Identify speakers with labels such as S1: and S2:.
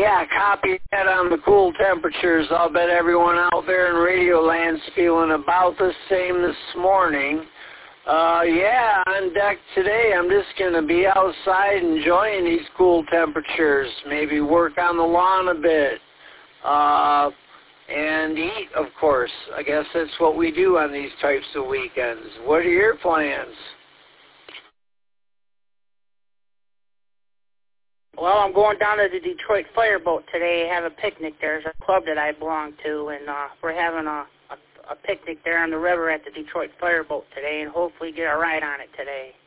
S1: Yeah, copy that on the cool temperatures. I'll bet everyone out there in Radio Land's feeling about the same this morning. Yeah, on deck today, I'm just going to be outside enjoying these cool temperatures. Maybe work on the lawn a bit. And eat, of course. I guess that's what we do on these types of weekends. What are your plans?
S2: Well, I'm going down to the Detroit Fireboat today. I have a picnic. There's a club that I belong to, and we're having a picnic there on the river at the Detroit Fireboat today, and hopefully get a ride on it today.